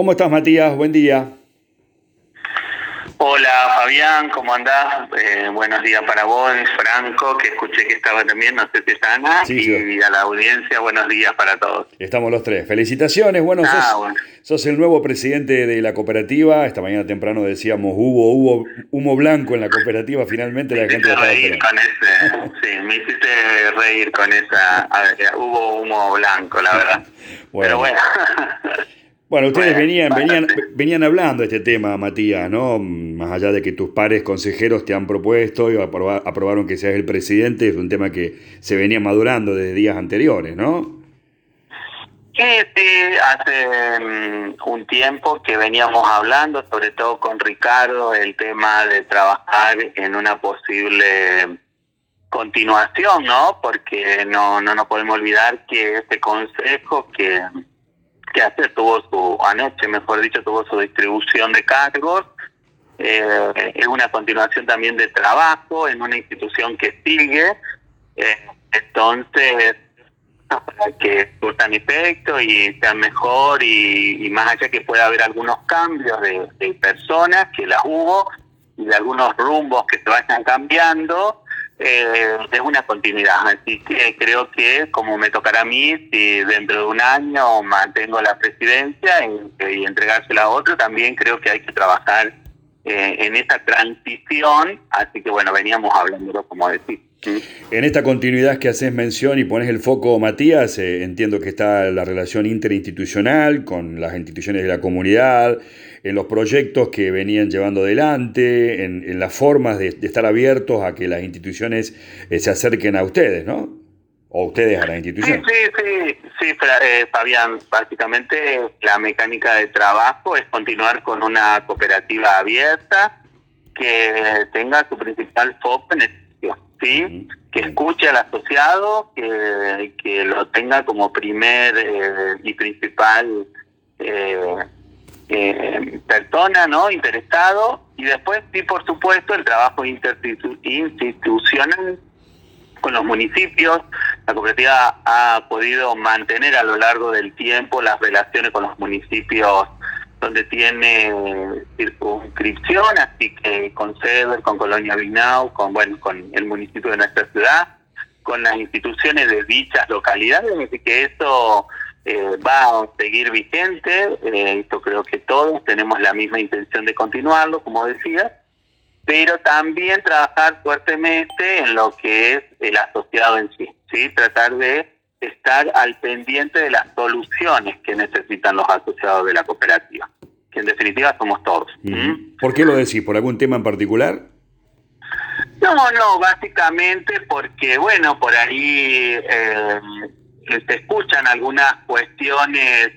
¿Cómo estás, Matías? Buen día. Hola Fabián, ¿cómo andás? Buenos días para vos, Franco, que escuché que estaba también, no sé si es Ana, Sí, yo. y a la audiencia, buenos días para todos. Estamos los tres. Felicitaciones. Bueno, Bueno, sos el nuevo presidente de la cooperativa. Esta mañana temprano decíamos, hubo humo blanco en la cooperativa. Finalmente me la gente lo hiciste estaba reír esperando. con me hiciste reír con esa, hubo humo blanco, la verdad. Pero Bueno. bueno, Bueno, ustedes bueno, bastante. venían hablando de este tema, Matías, ¿no? Más allá de que tus pares consejeros te han propuesto y aprobaron que seas el presidente, es un tema que se venía madurando desde días anteriores, ¿no? Sí, sí, hace un tiempo que veníamos hablando, sobre todo con Ricardo, el tema de trabajar en una posible continuación, ¿no? Porque no nos podemos olvidar que este consejo que ayer anoche, mejor dicho, tuvo su distribución de cargos, es una continuación también de trabajo en una institución que sigue, entonces para que surtan efecto y sean mejor y más allá que pueda haber algunos cambios de personas, que las hubo, y de algunos rumbos que se vayan cambiando, es una continuidad. Así que creo que como me tocará a mí, si dentro de un año mantengo la presidencia y entregársela a otro, también creo que hay que trabajar en esa transición. Así que bueno, veníamos hablándolo como decís. En esta continuidad que haces mención y pones el foco, Matías, entiendo que está la relación interinstitucional con las instituciones de la comunidad, en los proyectos que venían llevando adelante, en las formas de estar abiertos a que las instituciones se acerquen a ustedes, ¿no? O ustedes a las Sí, instituciones. Fabián, básicamente la mecánica de trabajo es continuar con una cooperativa abierta que tenga su principal foco en el servicio, ¿sí? Ujú, Que bien. escuche al asociado, que lo tenga como primer y principal eh, persona, ¿no? Interesado, y después sí, por supuesto, el trabajo institucional con los municipios. La cooperativa ha podido mantener a lo largo del tiempo las relaciones con los municipios donde tiene circunscripción, así que con Ceder, con Colonia Vignau, con el municipio de nuestra ciudad, con las instituciones de dichas localidades, así que eso va a seguir vigente. Yo creo que todos tenemos la misma intención de continuarlo, como decía, pero también trabajar fuertemente en lo que es el asociado en sí, ¿sí? Tratar de estar al pendiente de las soluciones que necesitan los asociados de la cooperativa, que en definitiva somos todos. Ujú. ¿Por qué lo decís? ¿Por algún tema en particular? No, básicamente porque, bueno, por ahí se escuchan algunas cuestiones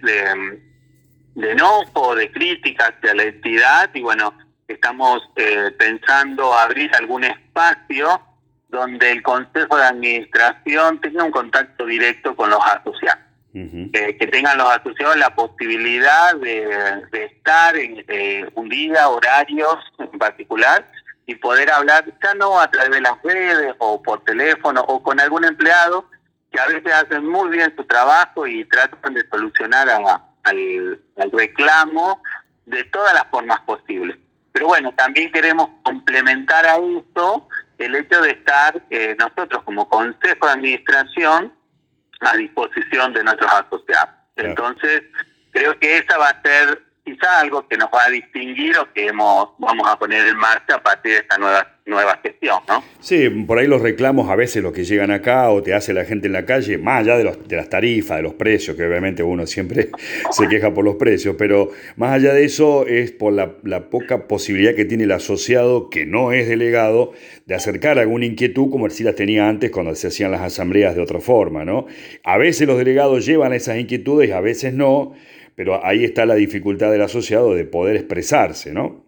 de enojo, de crítica hacia la entidad, y bueno, estamos pensando abrir algún espacio donde el Consejo de Administración tenga un contacto directo con los asociados. Ujú. Que tengan los asociados la posibilidad de estar en un día, horarios en particular, y poder hablar ya no a través de las redes o por teléfono o con algún empleado que a veces hacen muy bien su trabajo y tratan de solucionar al reclamo de todas las formas posibles. Pero bueno, también queremos complementar a esto el hecho de estar nosotros como Consejo de Administración a disposición de nuestros asociados. Claro. Entonces, creo que esa va a ser quizá algo que nos va a distinguir o que vamos a poner en marcha a partir de esta nueva gestión, ¿no? Sí, por ahí los reclamos a veces los que llegan acá o te hace la gente en la calle, más allá de las tarifas, de los precios, que obviamente uno siempre se queja por los precios, pero más allá de eso es por la poca posibilidad que tiene el asociado, que no es delegado, de acercar alguna inquietud como si las tenía antes cuando se hacían las asambleas de otra forma, ¿no? A veces los delegados llevan esas inquietudes, a veces no, pero ahí está la dificultad del asociado de poder expresarse, ¿no?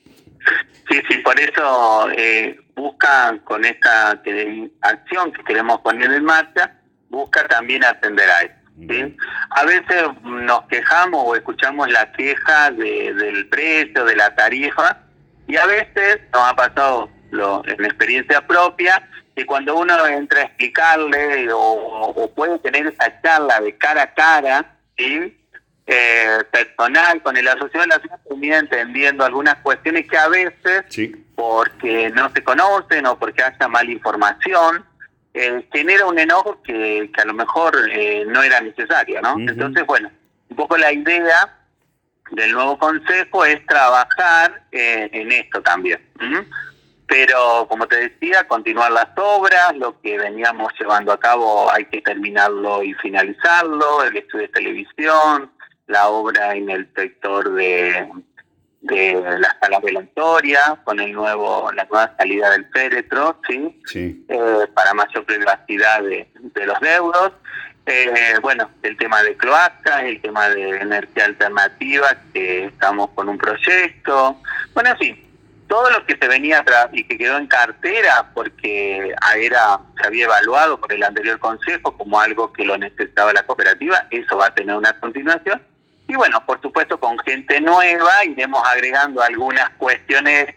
Sí, por eso busca con esta acción que queremos poner en marcha, busca también atender a eso, ¿sí? Bien. A veces nos quejamos o escuchamos la queja del precio, de la tarifa, y a veces nos ha pasado en experiencia propia que cuando uno entra a explicarle o puede tener esa charla de cara a cara, ¿sí? personal con el asociado, la ciudad termina entendiendo algunas cuestiones que a veces, porque no se conocen o porque haya mala información, genera un enojo que a lo mejor no era necesario, ¿no? Uh-huh. Entonces, bueno, un poco la idea del nuevo consejo es trabajar en esto también. Pero, como te decía, continuar las obras, lo que veníamos llevando a cabo hay que terminarlo y finalizarlo, el estudio de televisión, la obra en el sector de las salas velatoria, con la nueva salida del féretro, ¿sí? Sí. Para mayor privacidad de los deudos. Bueno, el tema de cloacas, el tema de energía alternativa, que estamos con un proyecto. Bueno, en fin, todo lo que se venía atrás y que quedó en cartera porque se había evaluado por el anterior consejo como algo que lo necesitaba la cooperativa, eso va a tener una continuación. Y bueno, por supuesto, con gente nueva iremos agregando algunas cuestiones,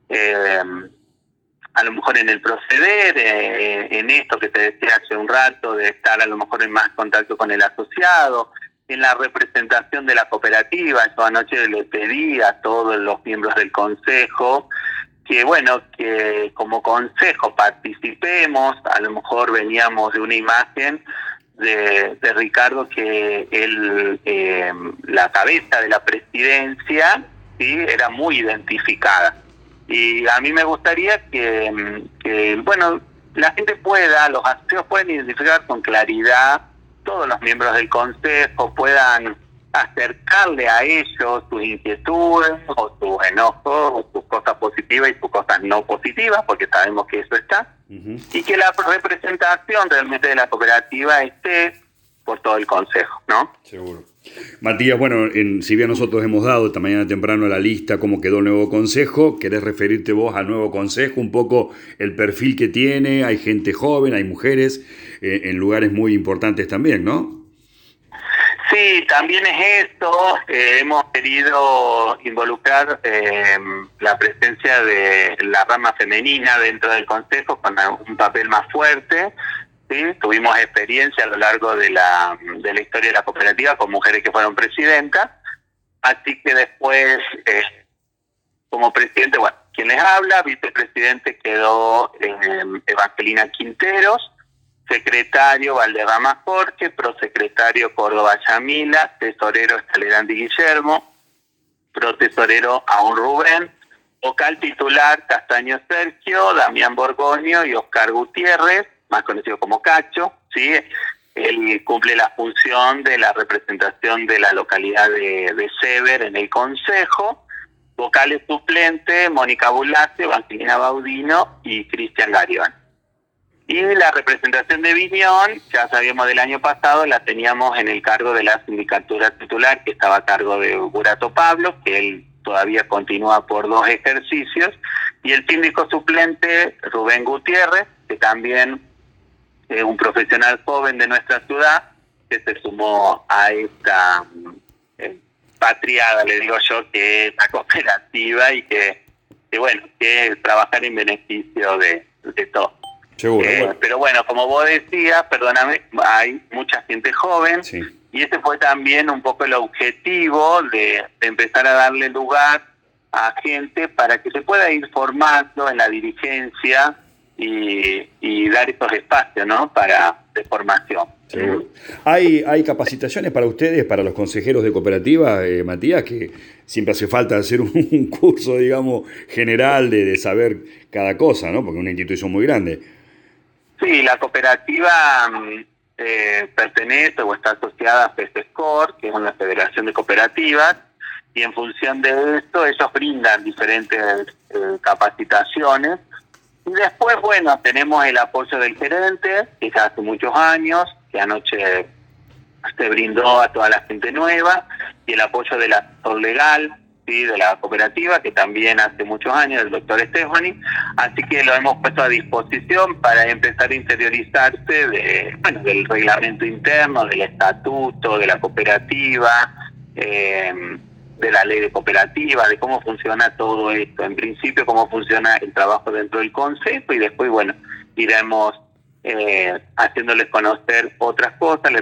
a lo mejor en el proceder, en esto que te decía hace un rato, de estar a lo mejor en más contacto con el asociado, en la representación de la cooperativa. Yo anoche le pedí a todos los miembros del consejo que, bueno, que como consejo participemos. A lo mejor veníamos de una imagen de Ricardo, que él, la cabeza de la presidencia, ¿sí?, era muy identificada. Y a mí me gustaría que bueno, la gente los asociados pueden identificar con claridad, todos los miembros del consejo puedan acercarle a ellos sus inquietudes o sus enojos o sus cosas positivas y sus cosas no positivas, porque sabemos que eso está, y que la representación realmente de la cooperativa esté por todo el consejo, ¿no? Seguro. Matías, bueno, si bien nosotros hemos dado esta mañana temprano la lista cómo quedó el nuevo consejo, ¿querés referirte vos al nuevo consejo? Un poco el perfil que tiene, hay gente joven, hay mujeres, en lugares muy importantes también, ¿no? Sí, también es esto. Hemos querido involucrar la presencia de la rama femenina dentro del consejo con un papel más fuerte. ¿Sí? Tuvimos experiencia a lo largo de la historia de la cooperativa con mujeres que fueron presidentas. Así que después, como presidente, bueno, quien les habla, vicepresidente quedó Evangelina Quinteros, secretario Valderrama Jorge, prosecretario Córdoba Yamila, tesorero Escalerandi Guillermo, protesorero Aún Rubén, vocal titular Castaño Sergio, Damián Borgoño y Oscar Gutiérrez, más conocido como Cacho, ¿sí? Él cumple la función de la representación de la localidad de Sever en el consejo. Vocales suplentes, Mónica Bulacio, Evangelina Baudino y Cristian Garión. Y la representación de Viñón, ya sabíamos del año pasado, la teníamos en el cargo de la sindicatura titular, que estaba a cargo de Burato Pablo, que él todavía continúa por 2 ejercicios, y el síndico suplente Rubén Gutiérrez, que también es un profesional joven de nuestra ciudad, que se sumó a esta patriada, le digo yo, que es la cooperativa y que bueno, que es trabajar en beneficio de todos. Seguro, bueno. Pero bueno, como vos decías, perdóname, hay mucha gente joven, sí. Y ese fue también un poco el objetivo de empezar a darle lugar a gente para que se pueda ir formando en la dirigencia y dar estos espacios, ¿no?, de formación. Seguro. ¿Hay capacitaciones para ustedes, para los consejeros de cooperativa, Matías, que siempre hace falta hacer un curso, digamos, general de saber cada cosa, ¿no?, porque es una institución muy grande? Sí, la cooperativa pertenece o está asociada a FESESCOR, que es una federación de cooperativas, y en función de esto ellos brindan diferentes capacitaciones. Y después, bueno, tenemos el apoyo del gerente, que ya hace muchos años, que anoche se brindó a toda la gente nueva, y el apoyo del asesor legal, ¿sí?, de la cooperativa, que también hace muchos años, el doctor Stefani. Así que lo hemos puesto a disposición para empezar a interiorizarse del reglamento interno, del estatuto, de la cooperativa, de la ley de cooperativa, de cómo funciona todo esto. En principio, cómo funciona el trabajo dentro del consejo, y después, bueno, iremos haciéndoles conocer otras cosas. Les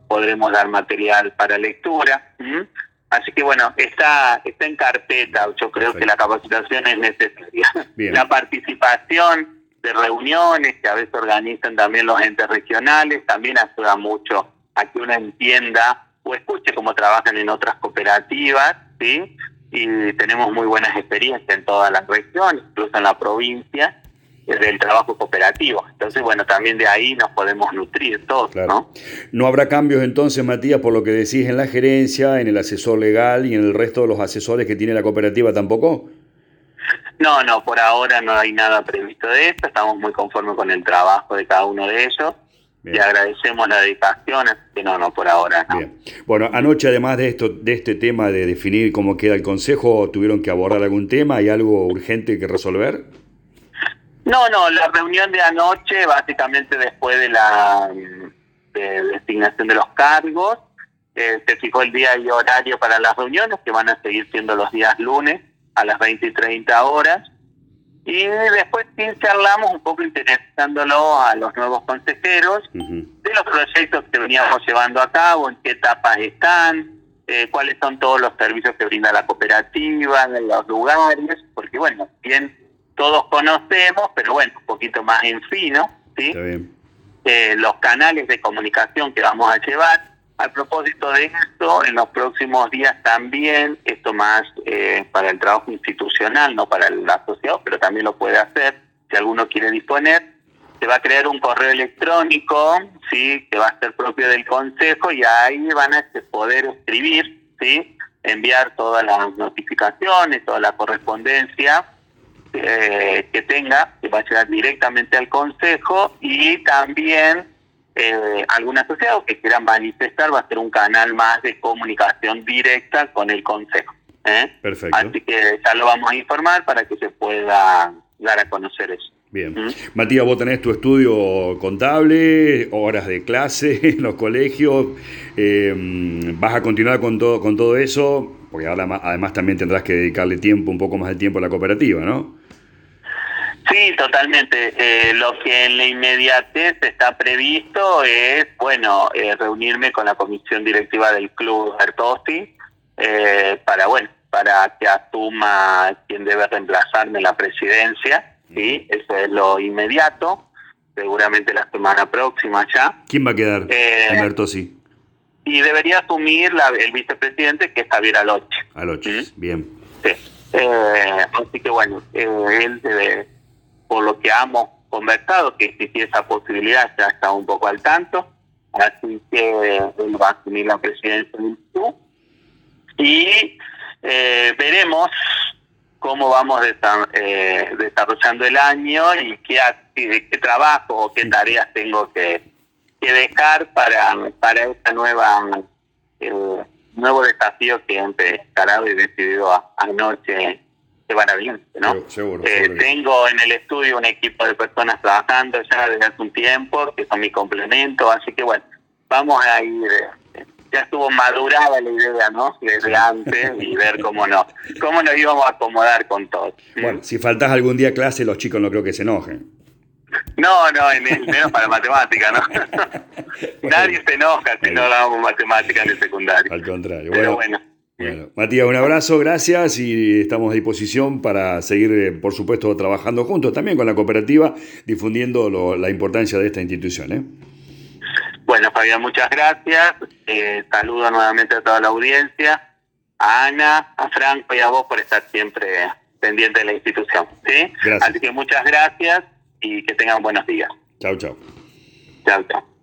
podremos dar material para lectura. Así que bueno, está en carpeta. Yo creo que la capacitación es necesaria. Bien. La participación de reuniones que a veces organizan también los entes regionales también ayuda mucho a que uno entienda o escuche cómo trabajan en otras cooperativas, ¿sí? Y tenemos muy buenas experiencias en toda la región, incluso en la provincia, del trabajo cooperativo. Entonces, bueno, también de ahí nos podemos nutrir todos, claro. ¿no? ¿No habrá cambios entonces, Matías, por lo que decís en la gerencia, en el asesor legal y en el resto de los asesores que tiene la cooperativa tampoco? No, por ahora no hay nada previsto de esto. Estamos muy conformes con el trabajo de cada uno de ellos. Bien. Y agradecemos la dedicación, así que no, por ahora no. Bien. Bueno, anoche además de este tema de definir cómo queda el consejo, ¿tuvieron que abordar algún tema? ¿Hay algo urgente que resolver? No, la reunión de anoche, básicamente después de la designación de los cargos, se fijó el día y horario para las reuniones, que van a seguir siendo los días lunes a las 20 y 30 horas. Y después sí charlamos un poco interesándolo a los nuevos consejeros de los proyectos que veníamos llevando a cabo, en qué etapas están, cuáles son todos los servicios que brinda la cooperativa, en los lugares, porque bueno, bien todos conocemos, pero bueno, un poquito más en fino, ¿sí? Está bien. Los canales de comunicación que vamos a llevar. A propósito de esto, en los próximos días también, esto más para el trabajo institucional, no para el asociado, pero también lo puede hacer si alguno quiere disponer, se va a crear un correo electrónico, ¿sí? Que va a ser propio del consejo y ahí van a poder escribir, ¿sí? Enviar todas las notificaciones, toda la correspondencia que tenga, que va a llegar directamente al consejo, y también algún asociado que quieran manifestar va a ser un canal más de comunicación directa con el consejo. Perfecto. Así que ya lo vamos a informar para que se pueda dar a conocer eso. Bien. Matías, vos tenés tu estudio contable, horas de clase en los colegios, ¿vas a continuar con todo eso? Porque ahora además también tendrás que dedicarle un poco más de tiempo a la cooperativa, ¿no? Sí, totalmente. Lo que en la inmediatez está previsto es, reunirme con la comisión directiva del Club Bertozzi para que asuma quien debe reemplazarme en la presidencia, ¿sí? Eso es lo inmediato, seguramente la semana próxima ya. ¿Quién va a quedar en Bertozzi? Y debería asumir el vicepresidente, que es Javier Aloche. Aloche, bien. Sí. Así que él debe, por lo que hemos conversado, que existía esa posibilidad, ya está un poco al tanto, así que él va a asumir la presidencia del club y veremos cómo vamos desarrollando el año y qué trabajo o qué tareas tengo que dejar para esta nuevo desafío que he encarado y decidido anoche. Maravilloso, ¿no? Seguro. Tengo en el estudio un equipo de personas trabajando ya desde hace un tiempo, que son mi complemento, así que vamos a ir, ya estuvo madurada la idea, ¿no? Desde antes, y ver cómo nos íbamos a acomodar con todo. Bueno, si faltas algún día a clase, los chicos no creo que se enojen. No, menos para matemática, ¿no? Nadie se enoja si no damos matemática en el secundario. Al contrario. Pero bueno. Bueno, Matías, un abrazo, gracias, y estamos a disposición para seguir, por supuesto, trabajando juntos también con la cooperativa, difundiendo la importancia de esta institución. Bueno, Fabián, muchas gracias. Saludo nuevamente a toda la audiencia, a Ana, a Franco y a vos por estar siempre pendiente de la institución. ¿Sí? Gracias. Así que muchas gracias y que tengan buenos días. Chau. Chau.